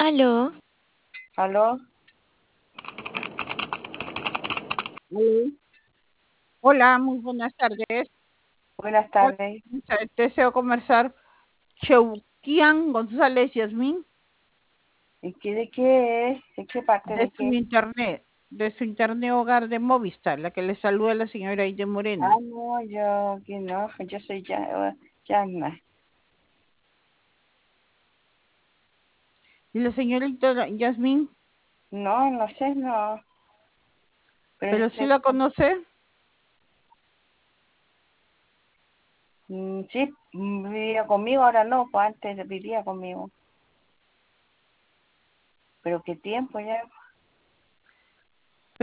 Aló, ¿Aló? Aló. Hola, muy buenas tardes. Buenas Hola, tardes. deseo conversar. Cheuquian González Yasmín, ¿Y qué de qué es? ¿De qué parte de qué? de su internet hogar de Movistar, la que le saluda la señora Aide Ah, Moreno. no, yo que no, yo soy Yasna. Y la señorita Yasmín, No, no sé, no. Pero pero sí usted, la conoce. sí, vivía conmigo, ahora no, pues antes vivía conmigo. Pero qué tiempo ya.